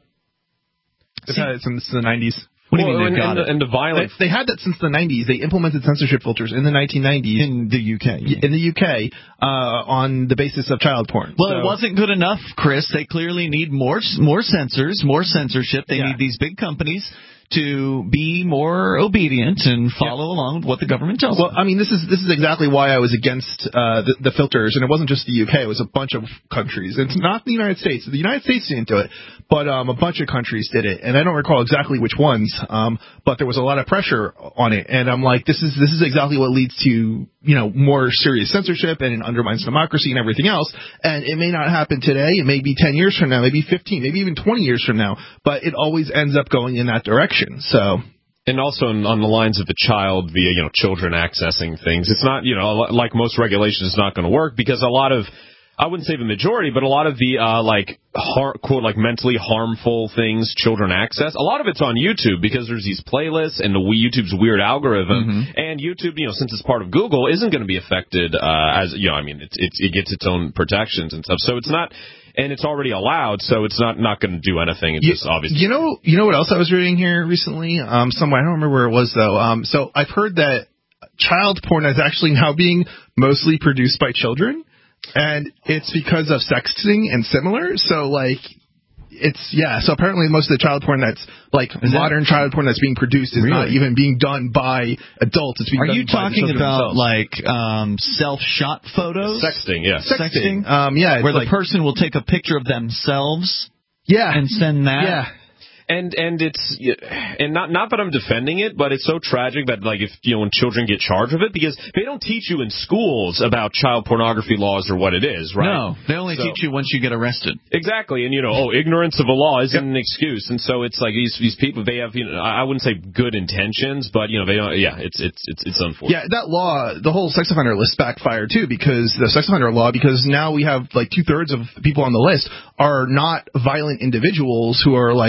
They've had it since the nineties. What do you well, mean they've and, got and it? And the violence. They, they had that since the nineties. They implemented censorship filters in the nineteen nineties. In the U K. In the U K, uh, on the basis of child porn. Well, so, it wasn't good enough, Chris. They clearly need more more censors, more censorship. They yeah. need these big companies to be more obedient and follow yeah. along with what the government tells well, them. Well, I mean, this is this is exactly why I was against uh, the, the filters, and it wasn't just the U K; it was a bunch of countries. It's not the United States. The United States didn't do it, but um, a bunch of countries did it, and I don't recall exactly which ones. Um, but there was a lot of pressure on it, and I'm like, this is this is exactly what leads to you know more serious censorship, and it undermines democracy and everything else. And it may not happen today; it may be ten years from now, maybe fifteen, maybe even twenty years from now. But it always ends up going in that direction. So, and also in, on the lines of the child via, you know, children accessing things, it's not, you know, like most regulations, it's not going to work because a lot of, I wouldn't say the majority, but a lot of the, uh, like, har- quote, like mentally harmful things children access, a lot of it's on YouTube because there's these playlists and the YouTube's weird algorithm. Mm-hmm. And YouTube, you know, since it's part of Google, isn't going to be affected, uh, as, you know, I mean, it's, it's, it gets its own protections and stuff. So it's not, and it's already allowed, so it's not, not going to do anything. It's you, just obviously. You know, you know what else I was reading here recently? Um, somewhere, I don't remember where it was though. Um, so I've heard that child porn is actually now being mostly produced by children. And it's because of sexting and similar. So, like, it's, yeah. So, apparently, most of the child porn that's, like, is modern that, child porn that's being produced is really? not even being done by adults. It's being Are done you by talking the about, themselves. like, um, self-shot photos? Sexting, yeah. Sexting. Um, yeah. Where like, the person will take a picture of themselves yeah. and send that? Yeah. And and it's and not not that I'm defending it, but it's so tragic that like if you know when children get charged with it because they don't teach you in schools about child pornography laws or what it is, right? No, they only so, teach you once you get arrested. Exactly, and you know, oh, ignorance of a law isn't yep. an excuse, and so it's like these these people they have you know I wouldn't say good intentions, but you know they don't. Yeah, it's it's it's it's unfortunate. Yeah, that law, the whole sex offender list backfired too because the sex offender law because now we have like two thirds of the people on the list are not violent individuals who are like committing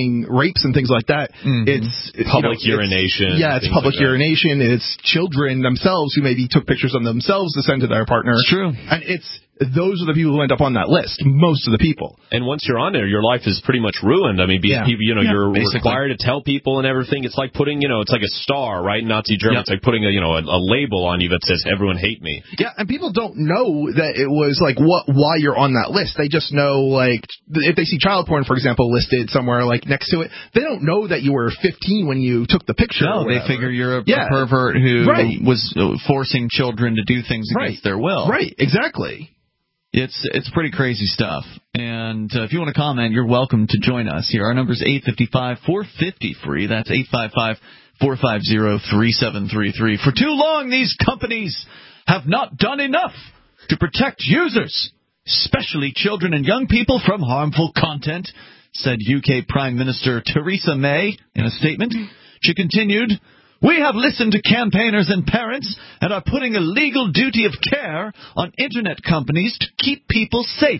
doing rapes and things like that. Mm-hmm. It's, it's public you know, urination. It's, yeah, it's public like urination. It's children themselves who maybe took pictures of themselves to send to their partner. It's true. And it's those are the people who end up on that list. Most of the people. And once you're on there, your life is pretty much ruined. I mean, be, Yeah. people, you know, Yeah, you're basically. required to tell people and everything. It's like putting, you know, it's like a star, right? In Nazi Germany, Yep. it's like putting a, you know, a, a label on you that says "Everyone hate me." Yeah, and people don't know that it was like what why you're on that list. They just know like if they see child porn, for example, listed somewhere like next to it, they don't know that you were fifteen when you took the picture. No, or they whatever. figure you're a, Yeah. a pervert who Right. was uh, forcing children to do things against Right. their will. Right, exactly. It's it's pretty crazy stuff. And uh, if you want to comment, you're welcome to join us here. Our number is eight five five, four five zero, free. That's eight five five, four five zero, three seven three three. For too long, these companies have not done enough to protect users, especially children and young people, from harmful content, said U K Prime Minister Theresa May in a statement. She continued, "We have listened to campaigners and parents and are putting a legal duty of care on Internet companies to keep people safe."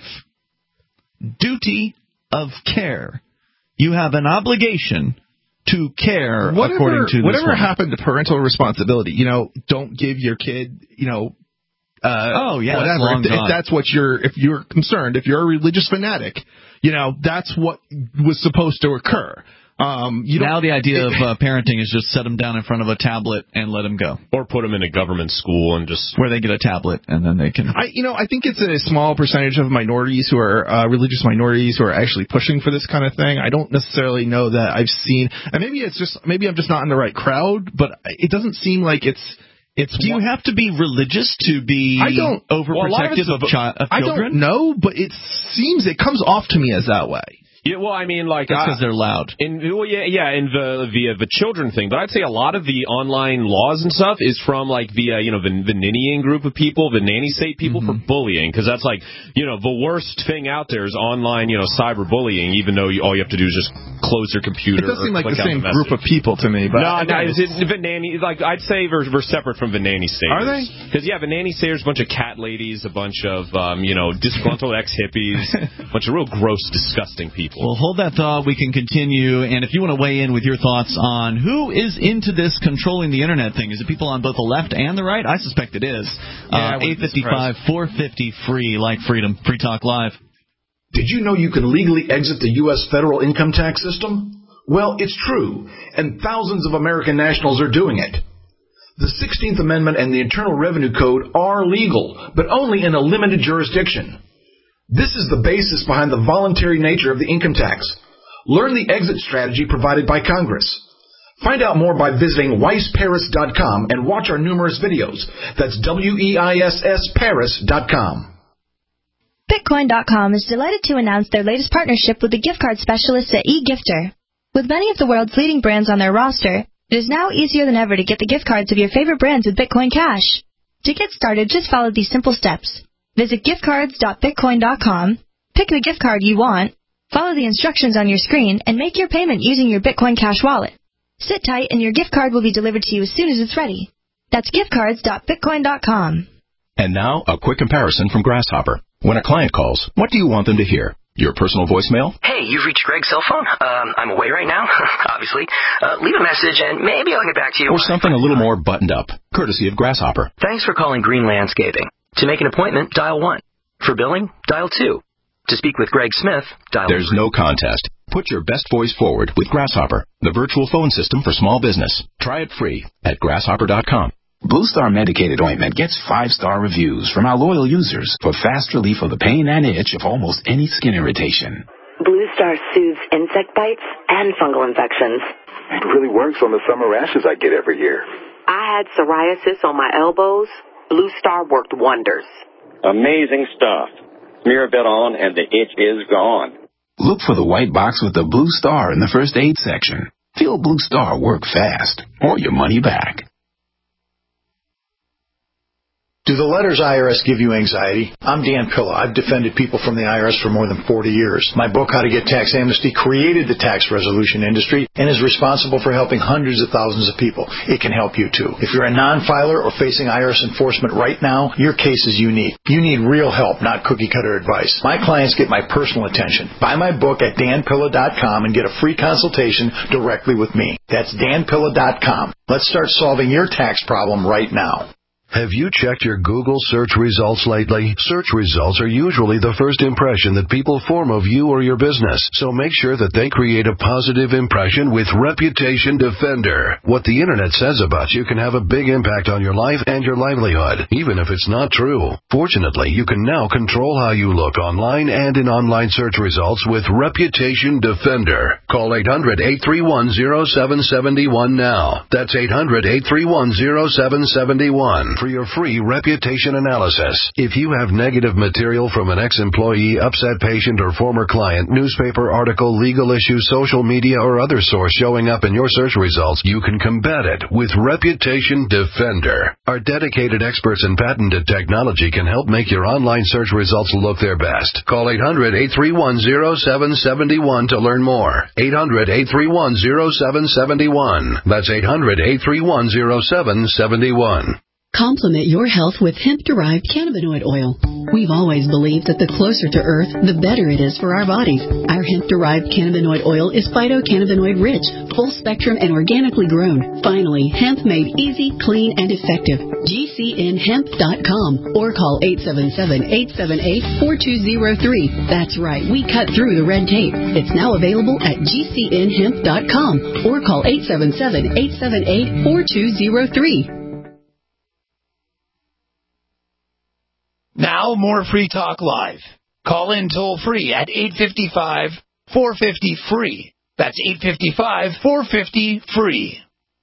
Duty of care. You have an obligation to care, Whatever, according to this whatever woman. happened to parental responsibility? You know, don't give your kid, you know, uh, Oh, yeah, that's whatever. long If, if gone. that's what you're, if you're concerned, if you're a religious fanatic, you know, that's what was supposed to occur. Um, you now don't, the idea of uh, parenting is just set them down in front of a tablet and let them go. Or put them in a government school and just... Where they get a tablet and then they can... I, you know, I think it's a small percentage of minorities who are uh, religious minorities who are actually pushing for this kind of thing. I don't necessarily know that I've seen, and maybe it's just maybe I'm just not in the right crowd, but it doesn't seem like it's it's. Do you have to be religious to be I don't overprotective well, of, chi- of I children? don't know, but it seems it comes off to me as that way. Yeah, well, I mean, like That's I- because they're loud. In well, yeah, yeah, in the via the children thing, but I'd say a lot of the online laws and stuff is from like the uh, you know the, the ninnying group of people, the nanny state people Mm-hmm. for bullying, because that's like you know the worst thing out there is online you know cyberbullying. Even though you, all you have to do is just close your computer. It does or seem like click the on same the group of people to me, but no, no, again, it's, it's, the nanny. Like I'd say we're, we're separate from the nanny staters. Are they? Because yeah, the nanny staters, a bunch of cat ladies, a bunch of um, you know disgruntled ex hippies, a bunch of real gross, disgusting people. Well, hold that thought. We can continue. And if you want to weigh in with your thoughts on who is into this controlling the Internet thing, is it people on both the left and the right? I suspect it is. Yeah, I uh, wouldn't be eight five five, four five zero, free, like freedom. Free Talk Live. Did you know you can legally exit the U S federal income tax system? Well, it's true, and thousands of American nationals are doing it. The sixteenth Amendment and the Internal Revenue Code are legal, but only in a limited jurisdiction. This is the basis behind the voluntary nature of the income tax. Learn the exit strategy provided by Congress. Find out more by visiting weiss paris dot com and watch our numerous videos. That's W E I S S Paris dot com. Bitcoin dot com is delighted to announce their latest partnership with the gift card specialists at eGifter. With many of the world's leading brands on their roster, it is now easier than ever to get the gift cards of your favorite brands with Bitcoin Cash. To get started, just follow these simple steps. Visit gift cards dot bitcoin dot com, pick the gift card you want, follow the instructions on your screen, and make your payment using your Bitcoin Cash wallet. Sit tight and your gift card will be delivered to you as soon as it's ready. That's gift cards dot bitcoin dot com. And now, a quick comparison from Grasshopper. When a client calls, what do you want them to hear? Your personal voicemail? Hey, you've reached Greg's cell phone. Um, I'm away right now, obviously. Uh, leave a message and maybe I'll get back to you. Or something a little more buttoned up, courtesy of Grasshopper. Thanks for calling Green Landscaping. To make an appointment, dial one. For billing, dial two. To speak with Greg Smith, dial There's no contest. Put your best voice forward with Grasshopper, the virtual phone system for small business. Try it free at grasshopper dot com. Blue Star Medicated Ointment gets five-star reviews from our loyal users for fast relief of the pain and itch of almost any skin irritation. Blue Star soothes insect bites and fungal infections. It really works on the summer rashes I get every year. I had psoriasis on my elbows. Blue Star worked wonders. Amazing stuff. Smear a bit on and the itch is gone. Look for the white box with the Blue Star in the first aid section. Feel Blue Star work fast or your money back. Do the letters I R S give you anxiety? I'm Dan Pilla. I've defended people from the I R S for more than forty years. My book, How to Get Tax Amnesty, created the tax resolution industry and is responsible for helping hundreds of thousands of people. It can help you, too. If you're a non-filer or facing I R S enforcement right now, your case is unique. You need real help, not cookie-cutter advice. My clients get my personal attention. Buy my book at dan pilla dot com and get a free consultation directly with me. That's dan pilla dot com. Let's start solving your tax problem right now. Have you checked your Google search results lately? Search results are usually the first impression that people form of you or your business, so make sure that they create a positive impression with Reputation Defender. What the Internet says about you can have a big impact on your life and your livelihood, even if it's not true. Fortunately, you can now control how you look online and in online search results with Reputation Defender. Call eight hundred, eight three one, zero seven seven one now. That's eight hundred, eight three one, zero seven seven one. For your free reputation analysis. If you have negative material from an ex-employee, upset patient, or former client, newspaper article, legal issue, social media, or other source showing up in your search results, you can combat it with Reputation Defender. Our dedicated experts in patented technology can help make your online search results look their best. Call eight hundred, eight three one, zero seven seven one to learn more. eight hundred, eight three one, zero seven seven one. That's eight hundred, eight three one, zero seven seven one. Complement your health with hemp-derived cannabinoid oil. We've always believed that the closer to Earth, the better it is for our bodies. Our hemp-derived cannabinoid oil is phytocannabinoid-rich, full-spectrum, and organically grown. Finally, hemp made easy, clean, and effective. G C N hemp dot com or call eight seven seven, eight seven eight, four two zero three. That's right, we cut through the red tape. It's now available at G C N hemp dot com or call eight seven seven, eight seven eight, four two zero three. Now more Free Talk Live. Call in toll free at eight five five, four five zero, free. That's eight five five, four five zero, free.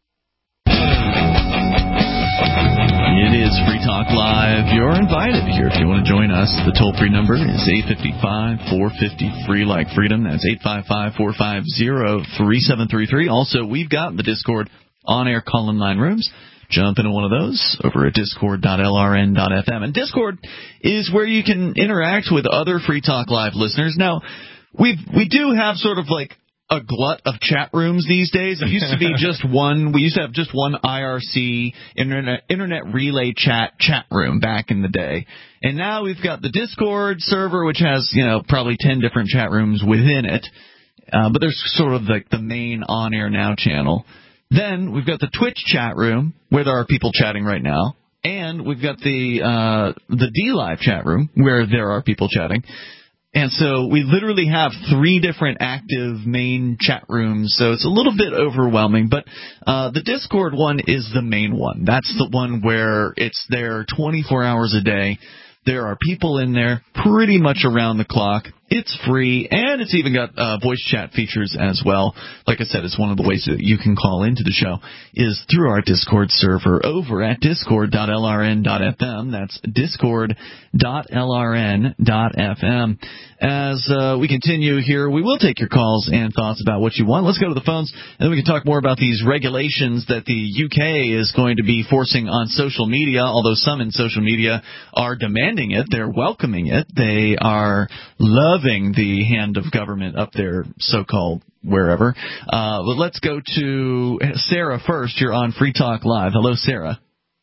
It is Free Talk Live. You're invited here if you want to join us. The toll-free number is eight five five, four five zero, free like freedom. That's eight five five, four five zero, three seven three three. Also, we've got the Discord on-air call-in line rooms. Jump into one of those over at discord dot l r n dot f m. And Discord is where you can interact with other Free Talk Live listeners. Now, we we do have sort of like a glut of chat rooms these days. It used to be just one. We used to have just one I R C, Internet, Internet Relay Chat chat room back in the day. And now we've got the Discord server, which has, you know, probably ten different chat rooms within it. Uh, but there's sort of like the main On-Air Now channel. Then we've got the Twitch chat room, where there are people chatting right now. And we've got the uh, the D-Live chat room, where there are people chatting. And so we literally have three different active main chat rooms, so it's a little bit overwhelming. But uh, the Discord one is the main one. That's the one where it's there twenty-four hours a day. There are people in there pretty much around the clock. It's free, and it's even got uh, voice chat features as well. Like I said, it's one of the ways that you can call into the show is through our Discord server over at discord dot l r n dot f m. That's discord dot l r n dot f m. As uh, we continue here, we will take your calls and thoughts about what you want. Let's go to the phones, and then we can talk more about these regulations that the U K is going to be forcing on social media, although some in social media are demanding it. They're welcoming it. They are loving the hand of government up there, so-called wherever. Uh, but let's go to Sarah first. You're on Free Talk Live. Hello, Sarah.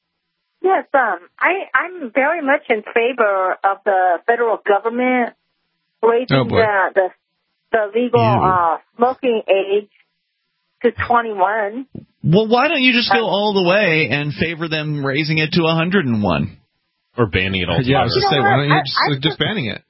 Yes, um, I, I'm very much in favor of the federal government raising Oh, boy. the, the the legal uh, smoking age to twenty-one. Well, why don't you just go all the way and favor them raising it to one hundred one? Or banning it altogether. Yeah, I was just You know saying, why what? don't you I- just, I like, just banning it?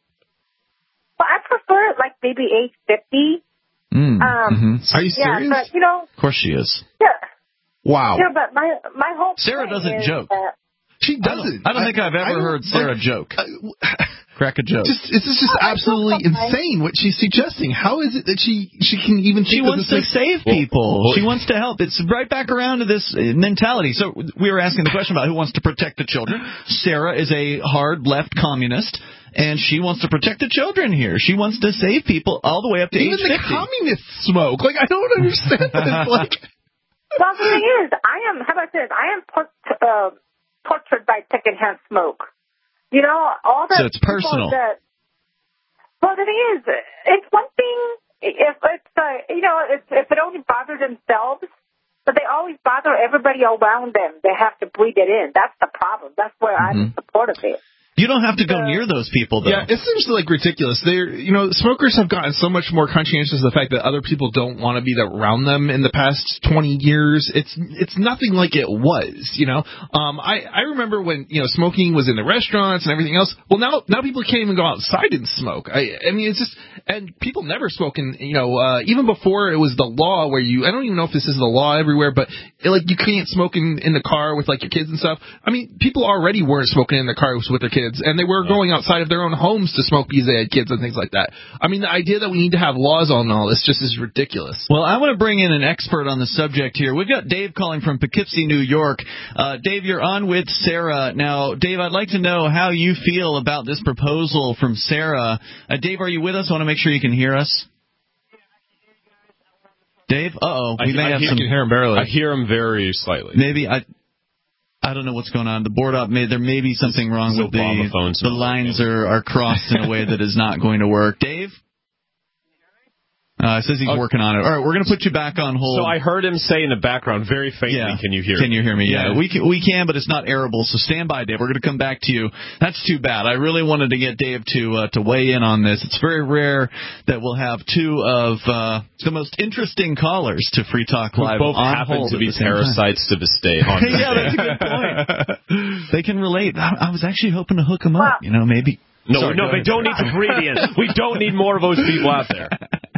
Well, I prefer like maybe age fifty. Mm, Um, mhm. Are you yeah, serious? but you know, Of course she is. yeah, Wow. yeah, but my my whole Sarah point doesn't is joke. that- She doesn't. I don't, I don't think I've I ever don't- heard Sarah like, joke. Crack a joke. Just, this is just absolutely insane what she's suggesting. How is it that she she can even She think wants that to this save makes- people. Well, She wants to help. It's right back around to this uh, mentality. So we were asking the question about who wants to protect the children. Sarah is a hard left communist, and she wants to protect the children here. She wants to save people all the way up to even age the fifty. communists smoke. Like, I don't understand this. Like, Well, the thing is, I am. How about this? I am. Uh, tortured by secondhand smoke. You know, all the So it's personal. That, well, it is. It's one thing if it's uh, you know if, if it only bothers themselves, but they always bother everybody around them. They have to breathe it in. That's the problem. That's where mm-hmm. I'm in support of it. You don't have to go near those people, though. Yeah, it seems like ridiculous. They're, you know, smokers have gotten so much more conscientious of the fact that other people don't want to be around them in the past twenty years. It's it's nothing like it was, you know. Um, I, I remember when, you know, smoking was in the restaurants and everything else. Well, now now people can't even go outside and smoke. I, I mean, it's just, and people never smoke in, you know, uh, even before it was the law where you, I don't even know if this is the law everywhere, but, it, like, you can't smoke in, in the car with, like, your kids and stuff. I mean, people already weren't smoking in the cars with their kids. And they were going outside of their own homes to smoke because they had kids and things like that. I mean, the idea that we need to have laws on all this just is ridiculous. Well, I want to bring in an expert on the subject here. We've got Dave calling from Poughkeepsie, New York. Uh, Dave, you're on with Sarah. Now, Dave, I'd like to know how you feel about this proposal from Sarah. Uh, Dave, are you with us? I want to make sure you can hear us. Dave? Uh-oh. We I, may I have hear, some... hear him barely. I hear him very slightly. Maybe I... I don't know what's going on. The board up made there may be something wrong with the the lines are, are crossed in a way that is not going to work. Dave? Uh, it says he's okay. working on it. All right, we're going to put you back on hold. So I heard him say in the background very faintly, yeah. can you hear Can me? you hear me? Yeah, yeah. we can, we can, but it's not airable, so stand by, Dave. We're going to come back to you. That's too bad. I really wanted to get Dave to uh, to weigh in on this. It's very rare that we'll have two of uh, the most interesting callers to Free Talk Live Who both on happen hold to be parasites to the state. Yeah, that's a good point. They can relate. I, I was actually hoping to hook them up, you know, maybe. No, Sorry, no, they don't need to breathe in. We don't need more of those people out there.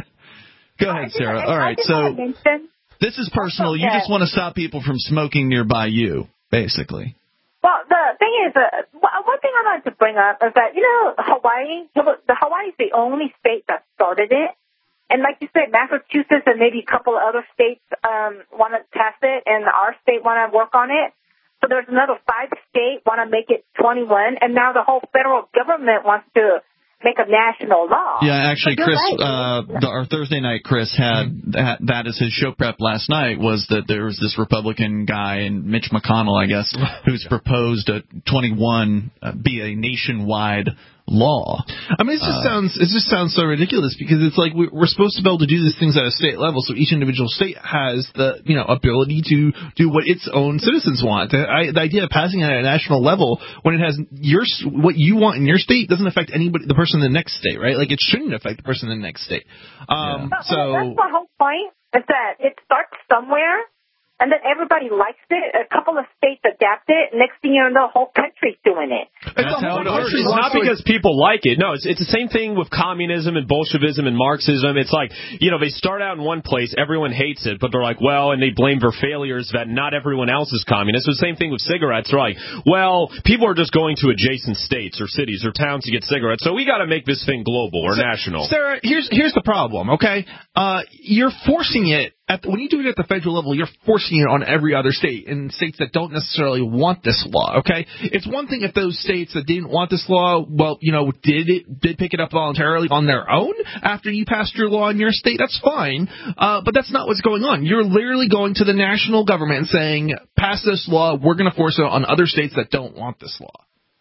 Go ahead, Sarah. All right, so this is personal. You just want to stop people from smoking nearby you, basically. Well, the thing is, uh, one thing I like to bring up is that, you know, Hawaii, the Hawaii is the only state that started it. And like you said, Massachusetts and maybe a couple of other states um, want to test it, and our state want to work on it. So there's another five states want to make it twenty-one, and now the whole federal government wants to make a national law. Yeah, actually, Chris, right. uh, the, our Thursday night, Chris had that, that as his show prep last night, was that there was this Republican guy, and Mitch McConnell, I guess, who's proposed a twenty-one uh, be a nationwide law. I mean, it just uh, sounds it just sounds so ridiculous because it's like we're supposed to be able to do these things at a state level, so each individual state has the you know ability to do what its own citizens want. The, I, the idea of passing it at a national level when it has your what you want in your state doesn't affect anybody, the person in the next state, right? Like it shouldn't affect the person in the next state. Um, yeah. So that's the whole point. Is that it starts somewhere. And then everybody likes it. A couple of states adapt it. Next thing you know, the whole country's doing it. That's how it works. It's not because people like it. No, it's it's the same thing with communism and Bolshevism and Marxism. It's like, you know, they start out in one place, everyone hates it, but they're like, well, and they blame for failures that not everyone else is communist. It's the same thing with cigarettes. They're like, well, people are just going to adjacent states or cities or towns to get cigarettes, so we got to make this thing global or so, national. Sarah, here's here's the problem, okay? Uh, you're forcing it. At the, when you do it at the federal level, you're forcing it on every other state, in states that don't necessarily want this law, okay? It's one thing if those states that didn't want this law, well, you know, did it did pick it up voluntarily on their own after you passed your law in your state, that's fine. Uh, but that's not what's going on. You're literally going to the national government and saying, pass this law, we're going to force it on other states that don't want this law.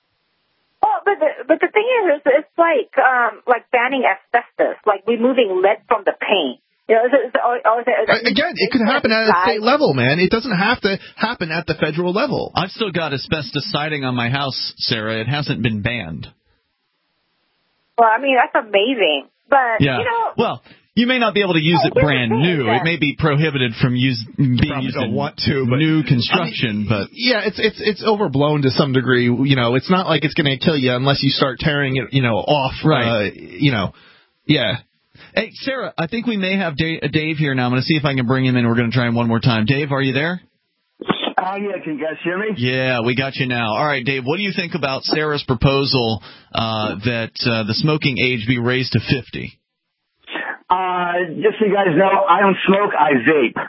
Well, but the, but the thing is, it's like um, like banning asbestos, like removing lead from the paint. You know, is it, is it, or is it, Again, it could happen at a state level, man. It doesn't have to happen at the federal level. I've still got asbestos siding on my house, Sarah. It hasn't been banned. Well, I mean, that's amazing. But, yeah. you know... Well, you may not be able to use it brand new. It may be prohibited from use, being used in want to, but, new construction. I mean, but yeah, it's it's it's overblown to some degree. You know, it's not like it's going to kill you unless you start tearing it, you know, off. Right. Uh, you know, yeah. Hey, Sarah, I think we may have Dave, Dave here now. I'm going to see if I can bring him in. We're going to try him one more time. Dave, are you there? Oh, yeah. Can you guys hear me? Yeah, we got you now. All right, Dave, what do you think about Sarah's proposal uh, that uh, the smoking age be raised to fifty? Uh, just so you guys know, I don't smoke, I vape.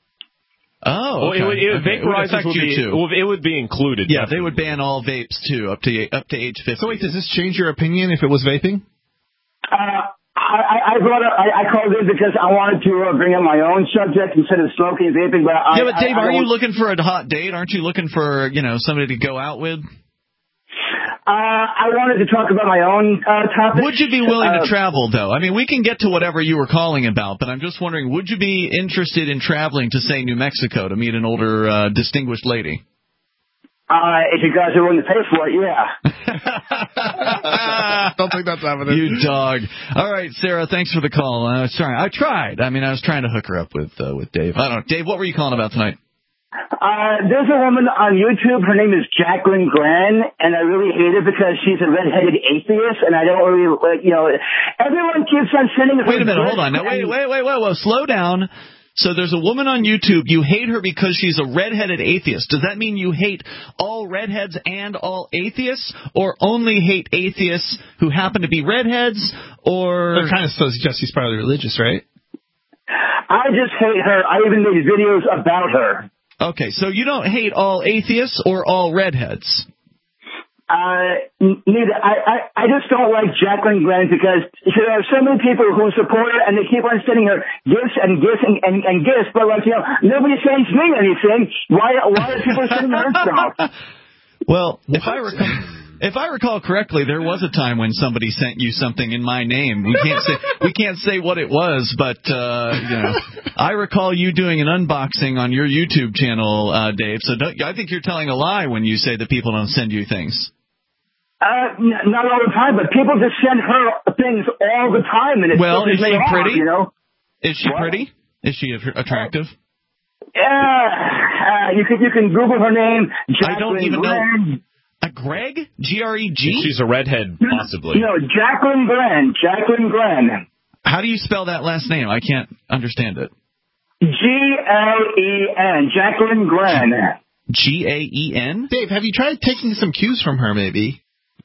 Oh, okay. Well, it, it, okay. vaporizers it would, would be, too. it would be included. Yeah, definitely. they would ban all vapes, too, up to up to age fifty. So, wait, does this change your opinion if it was vaping? Uh, I, I brought up, I, I called in because I wanted to uh, bring up my own subject instead of smoking and vaping. But I, yeah, but Dave, I, I are you don't... looking for a hot date? Aren't you looking for, you know, somebody to go out with? Uh, I wanted to talk about my own uh, topic. Would you be willing uh, to travel, though? I mean, we can get to whatever you were calling about, but I'm just wondering, would you be interested in traveling to, say, New Mexico to meet an older, uh, distinguished lady? Uh, if you guys are willing to pay for it, yeah. Don't think that's happening. You dog. All right, Sarah, thanks for the call. Uh, sorry, I tried. I mean, I was trying to hook her up with uh, with Dave. I don't know. Dave, what were you calling about tonight? Uh, there's a woman on YouTube, her name is Jacqueline Gran, and I really hate it because she's a redheaded atheist, and I don't really, like, you know, everyone keeps on sending her... Wait a minute, hold on. Now, wait, wait, wait, wait, wait, slow down. So there's a woman on YouTube, you hate her because she's a redheaded atheist. Does that mean you hate all redheads and all atheists, or only hate atheists who happen to be redheads, or... That kind of suggests she's probably religious, right? I just hate her. I even made videos about her. Okay, so you don't hate all atheists or all redheads? Uh, neither. I, I, I just don't like Jacqueline Gran because there are so many people who support her and they keep on sending her gifts and gifts and, and, and gifts, but like, you know, nobody sends me anything. Why, why are people sending her stuff? Well, if I recall, if I recall correctly, there was a time when somebody sent you something in my name. We can't say we can't say what it was, but uh, you know, I recall you doing an unboxing on your YouTube channel, uh, Dave. So don't, I think you're telling a lie when you say that people don't send you things. Uh, n- not all the time, but people just send her things all the time, and it's well, is she off, pretty? You know, is she what? pretty? Is she attractive? Yeah, uh, you can you can Google her name. Jacqueline I don't even Gran. know. A Greg? G R E G? She's a redhead, possibly. No, Jacqueline Gran. Jacqueline Gran. How do you spell that last name? I can't understand it. G L E N. Jacqueline Gran. G A E N? Dave, have you tried taking some cues from her, maybe?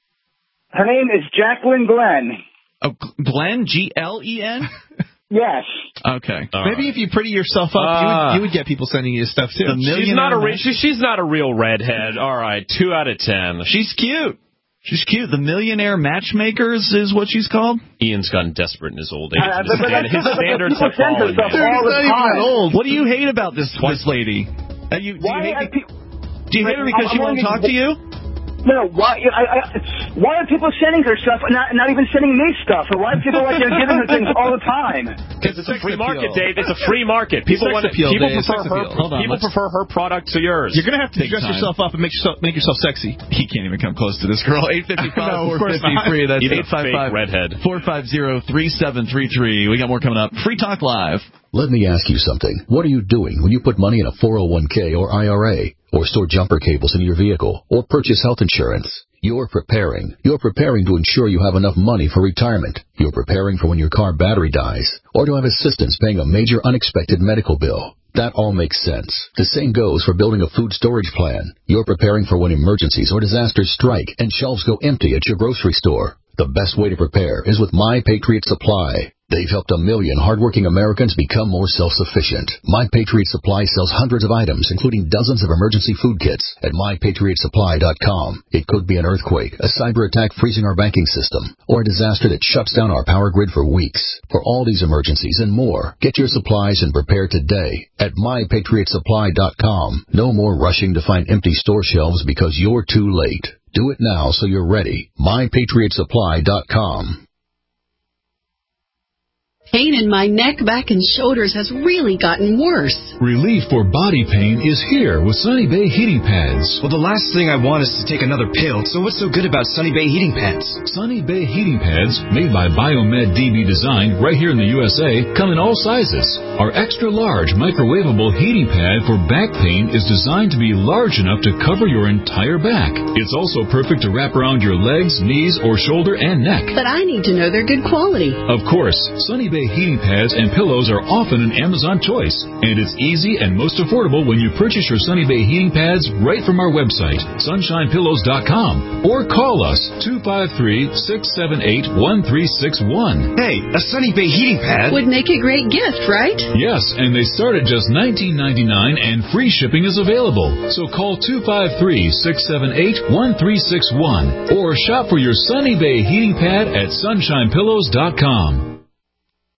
Her name is Jacqueline Glenn. Oh, Glenn? G L E N? Yes. Okay. All Maybe right. If you pretty yourself up, uh, you, would, you would get people sending you stuff, too. She's not, a re- she, she's not a real redhead. All right, two out of ten. She's cute. She's cute. The Millionaire Matchmakers is what she's called. Ian's gotten desperate in his old age. Uh, his, stand- his standards have fallen. Dude, he's not even that old. What do you hate about this, this lady? Uh, you, do, you hate, pe- do you hate her because she won't talk to you? No, why? I, I, why are people sending her stuff and not, not even sending me stuff? Or why are people like they're giving her things all the time? Because it's a free market, Dave. It's a free market. People want appeal, people Dave. prefer her. Hold on, people prefer her product to yours. You're gonna have to Big dress time. yourself up and make yourself make yourself sexy. He can't even come close to this girl. eight five five, four five zero, free. That's eight five five, four five zero, three seven three three. We got more coming up. Free Talk Live. Let me ask you something. What are you doing when you put money in a four oh one k or I R A, or store jumper cables in your vehicle, or purchase health insurance? You're preparing. You're preparing to ensure you have enough money for retirement. You're preparing for when your car battery dies, or to have assistance paying a major unexpected medical bill. That all makes sense. The same goes for building a food storage plan. You're preparing for when emergencies or disasters strike and shelves go empty at your grocery store. The best way to prepare is with My Patriot Supply. They've helped a million hardworking Americans become more self-sufficient. My Patriot Supply sells hundreds of items, including dozens of emergency food kits at my patriot supply dot com. It could be an earthquake, a cyber attack freezing our banking system, or a disaster that shuts down our power grid for weeks. For all these emergencies and more, get your supplies and prepare today at my patriot supply dot com. No more rushing to find empty store shelves because you're too late. Do it now so you're ready. my patriot supply dot com. Pain in my neck, back, and shoulders has really gotten worse. Relief for body pain is here with Sunny Bay Heating Pads. Well, the last thing I want is to take another pill, so what's so good about Sunny Bay Heating Pads? Sunny Bay Heating Pads, made by Biomed D B Design right here in the U S A, come in all sizes. Our extra-large microwavable heating pad for back pain is designed to be large enough to cover your entire back. It's also perfect to wrap around your legs, knees, or shoulder and neck. But I need to know they're good quality. Of course, Sunny Bay heating pads and pillows are often an Amazon choice, and it's easy and most affordable when you purchase your Sunny Bay heating pads right from our website, sunshine pillows dot com, or call us two five three, six seven eight, one three six one. Hey, a Sunny Bay heating pad would make a great gift, right? Yes, and they start at just nineteen ninety-nine, and free shipping is available. So call two five three, six seven eight, one three six one or shop for your Sunny Bay heating pad at sunshine pillows dot com.